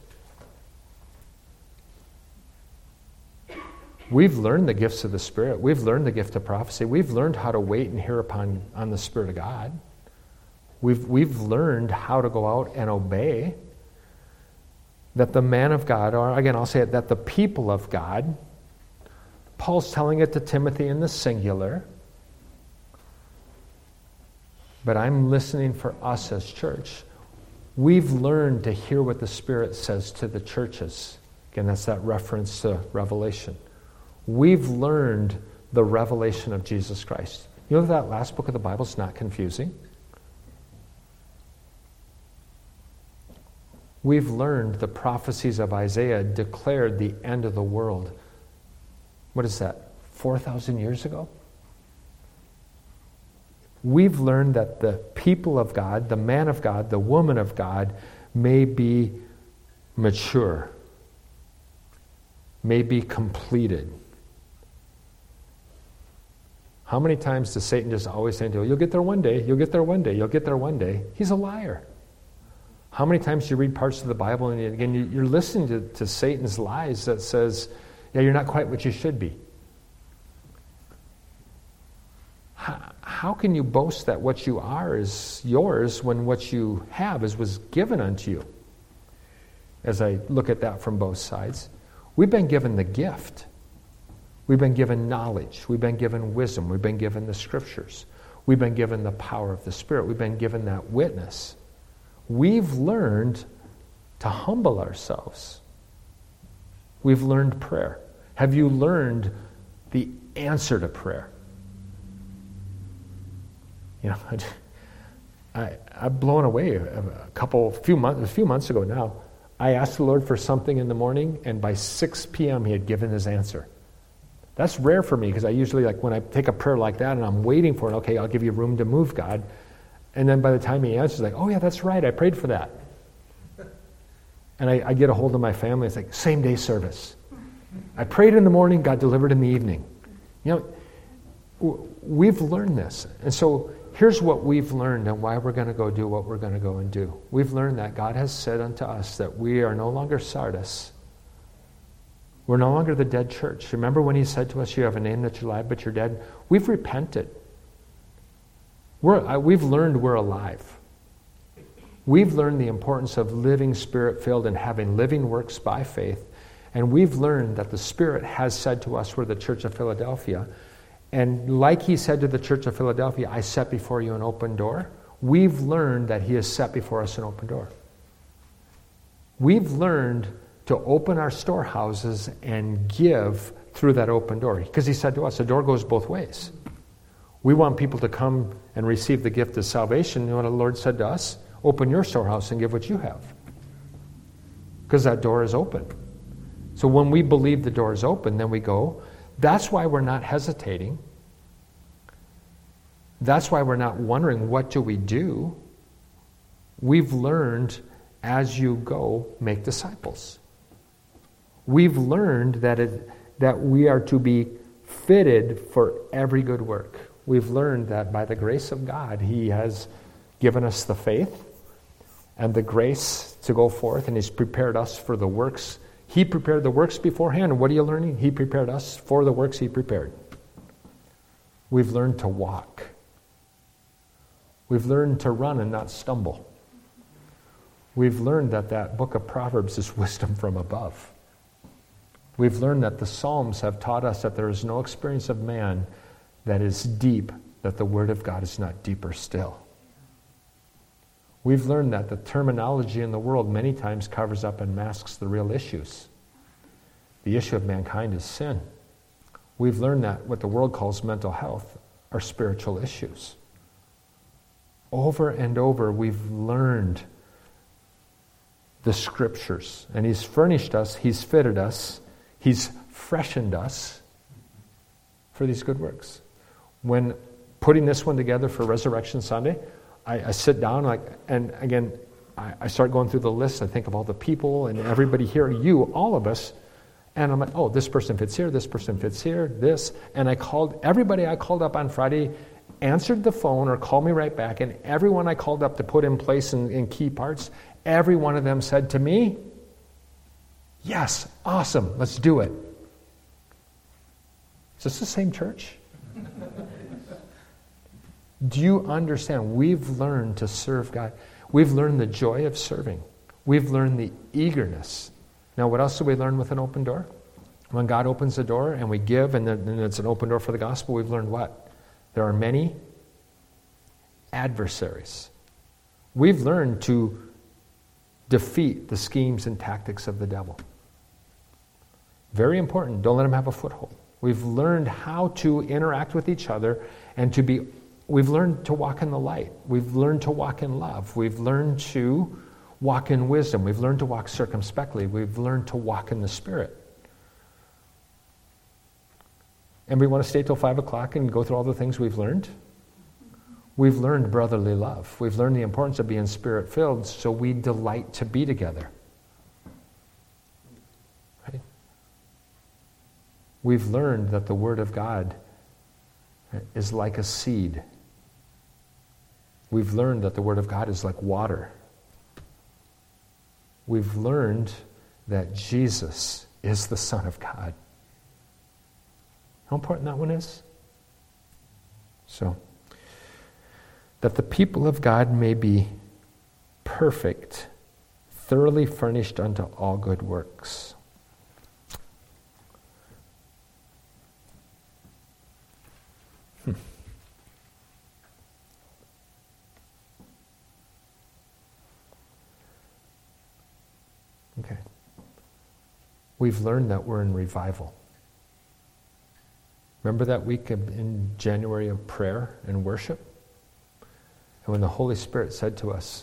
We've learned the gifts of the Spirit. We've learned the gift of prophecy. We've learned how to wait and hear upon on the Spirit of God. We've, we've learned how to go out and obey. That the man of God, or again, I'll say it, that the people of God, Paul's telling it to Timothy in the singular, but I'm listening for us as church. We've learned to hear what the Spirit says to the churches. Again, that's that reference to Revelation. We've learned the revelation of Jesus Christ. You know that last book of the Bible is not confusing? We've learned the prophecies of Isaiah declared the end of the world. What is that? four thousand years ago? We've learned that the people of God, the man of God, the woman of God, may be mature, may be completed. How many times does Satan just always say to you, you'll get there one day, you'll get there one day, you'll get there one day? He's a liar. How many times do you read parts of the Bible and again you're listening to, to Satan's lies that says, yeah, you're not quite what you should be. How, how can you boast that what you are is yours when what you have is was given unto you? As I look at that from both sides, we've been given the gift. We've been given knowledge. We've been given wisdom. We've been given the scriptures. We've been given the power of the Spirit. We've been given that witness. We've learned to humble ourselves. We've learned prayer. Have you learned the answer to prayer? You know, I, I've blown away a couple, few months, a few months ago now. I asked the Lord for something in the morning, and by six p.m. He had given His answer. That's rare for me because I usually, like, when I take a prayer like that and I'm waiting for it, okay, I'll give you room to move, God. And then by the time He answers, like, oh yeah, that's right, I prayed for that. And I, I get a hold of my family, it's like, same day service. I prayed in the morning, God delivered in the evening. You know, w- we've learned this. And so here's what we've learned and why we're going to go do what we're going to go and do. We've learned that God has said unto us that we are no longer Sardis. We're no longer the dead church. Remember when He said to us, you have a name that you're alive, but you're dead? We've repented. We're, uh, we've learned we're alive. We've learned the importance of living Spirit-filled and having living works by faith. And we've learned that the Spirit has said to us, we're the Church of Philadelphia. And like He said to the Church of Philadelphia, I set before you an open door. We've learned that He has set before us an open door. We've learned to open our storehouses and give through that open door. Because He said to us, the door goes both ways. We want people to come and receive the gift of salvation. You know what the Lord said to us? Open your storehouse and give what you have. Because that door is open. So when we believe the door is open, then we go. That's why we're not hesitating. That's why we're not wondering, what do we do? We've learned, as you go, make disciples. We've learned that it, that we are to be fitted for every good work. We've learned that by the grace of God, He has given us the faith and the grace to go forth, and He's prepared us for the works. He prepared the works beforehand, and what are you learning? He prepared us for the works He prepared. We've learned to walk. We've learned to run and not stumble. We've learned that that book of Proverbs is wisdom from above. We've learned that the Psalms have taught us that there is no experience of man that is deep, that the Word of God is not deeper still. We've learned that the terminology in the world many times covers up and masks the real issues. The issue of mankind is sin. We've learned that what the world calls mental health are spiritual issues. Over and over, we've learned the Scriptures, and He's furnished us, He's fitted us, He's freshened us for these good works. When putting this one together for Resurrection Sunday, I, I sit down, like, and again, I, I start going through the list. I think of all the people and everybody here, you, all of us, and I'm like, oh, this person fits here, this person fits here, this. And I called, everybody I called up on Friday answered the phone or called me right back, and everyone I called up to put in place in, in key parts, every one of them said to me, yes, awesome, let's do it. Is this the same church? Do you understand? We've learned to serve God. We've learned the joy of serving. We've learned the eagerness. Now, what else do we learn with an open door? When God opens the door and we give, and then and it's an open door for the gospel, we've learned what? There are many adversaries. We've learned to defeat the schemes and tactics of the devil. Very important. Don't let him have a foothold. We've learned how to interact with each other and to be, we've learned to walk in the light. We've learned to walk in love. We've learned to walk in wisdom. We've learned to walk circumspectly. We've learned to walk in the Spirit. And we want to stay till five o'clock and go through all the things we've learned? We've learned brotherly love. We've learned the importance of being Spirit-filled, so we delight to be together. Right? We've learned that the Word of God is like a seed. We've learned that the Word of God is like water. We've learned that Jesus is the Son of God. How important that one is? So, that the people of God may be perfect, thoroughly furnished unto all good works. Hmm. Okay. We've learned that we're in revival. Remember that week in January of prayer and worship? And when the Holy Spirit said to us,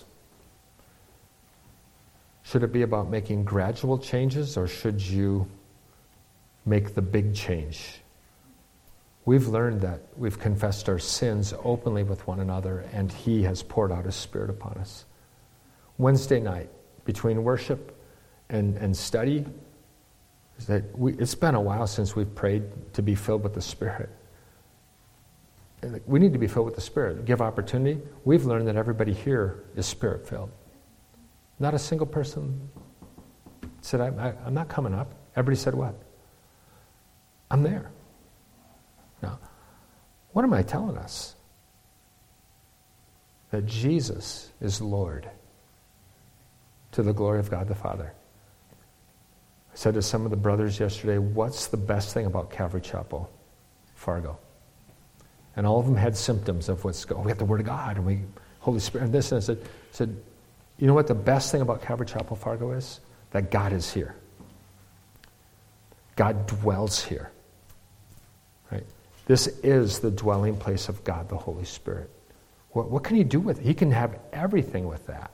should it be about making gradual changes, or should you make the big change? We've learned that we've confessed our sins openly with one another, and He has poured out His Spirit upon us. Wednesday night, between worship and, and study, is that we, it's been a while since we've prayed to be filled with the Spirit. And we need to be filled with the Spirit. Give opportunity. We've learned that everybody here is Spirit-filled. Not a single person said, I, I, I'm not coming up. Everybody said what? I'm there. Now, what am I telling us? That Jesus is Lord, to the glory of God the Father. I said to some of the brothers yesterday, what's the best thing about Calvary Chapel, Fargo? And all of them had symptoms of what's going on. We have the Word of God, and we, Holy Spirit, and this, and I said, I said, you know what the best thing about Calvary Chapel, Fargo is? That God is here. God dwells here. Right? This is the dwelling place of God, the Holy Spirit. What, what can He do with it? He can have everything with that.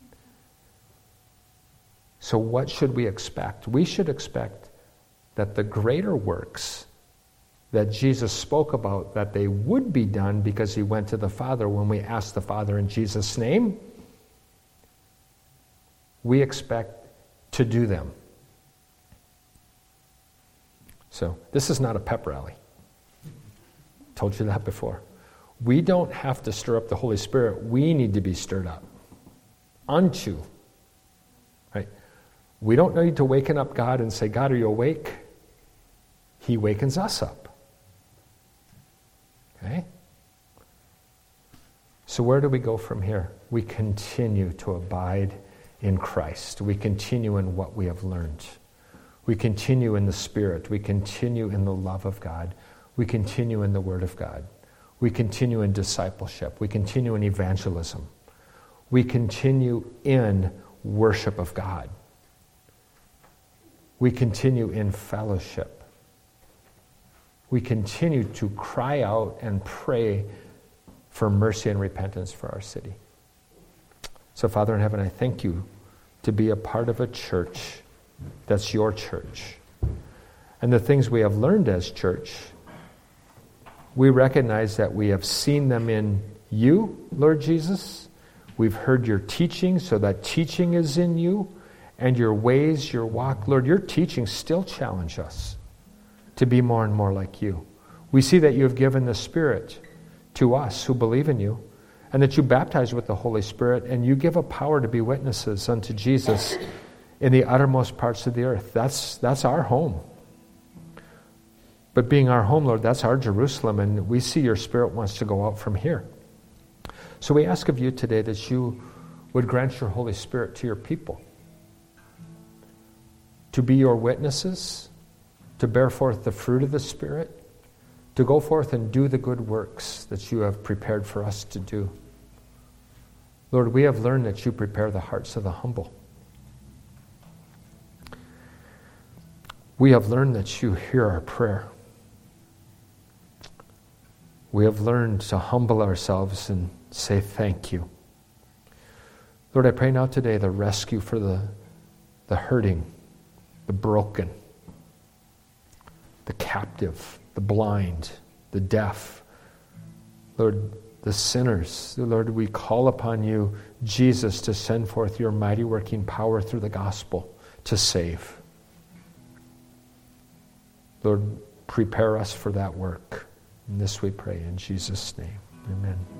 So what should we expect? We should expect that the greater works that Jesus spoke about, that they would be done because He went to the Father when we asked the Father in Jesus' name, we expect to do them. So this is not a pep rally. Told you that before. We don't have to stir up the Holy Spirit. We need to be stirred up unto. Right? We don't need to waken up God and say, God, are you awake? He wakens us up. Okay? So where do we go from here? We continue to abide in Christ. We continue in what we have learned. We continue in the Spirit. We continue in the love of God. We continue in the Word of God. We continue in discipleship. We continue in evangelism. We continue in worship of God. We continue in fellowship. We continue to cry out and pray for mercy and repentance for our city. So, Father in heaven, I thank you to be a part of a church that's your church. And the things we have learned as church, we recognize that we have seen them in you, Lord Jesus. We've heard your teaching, so that teaching is in you, and your ways, your walk. Lord, your teachings still challenge us to be more and more like you. We see that you have given the Spirit to us who believe in you, and that you baptize with the Holy Spirit, and you give a power to be witnesses unto Jesus in the uttermost parts of the earth. That's, that's our home. But being our home, Lord, that's our Jerusalem, and we see your Spirit wants to go out from here. So we ask of you today that you would grant your Holy Spirit to your people, to be your witnesses, to bear forth the fruit of the Spirit, to go forth and do the good works that you have prepared for us to do. Lord, we have learned that you prepare the hearts of the humble. We have learned that you hear our prayer. We have learned to humble ourselves and say thank you. Lord, I pray now today the rescue for the, the hurting, the broken, the captive, the blind, the deaf. Lord, the sinners. Lord, we call upon you, Jesus, to send forth your mighty working power through the gospel to save. Lord, prepare us for that work. And this we pray in Jesus' name. Amen.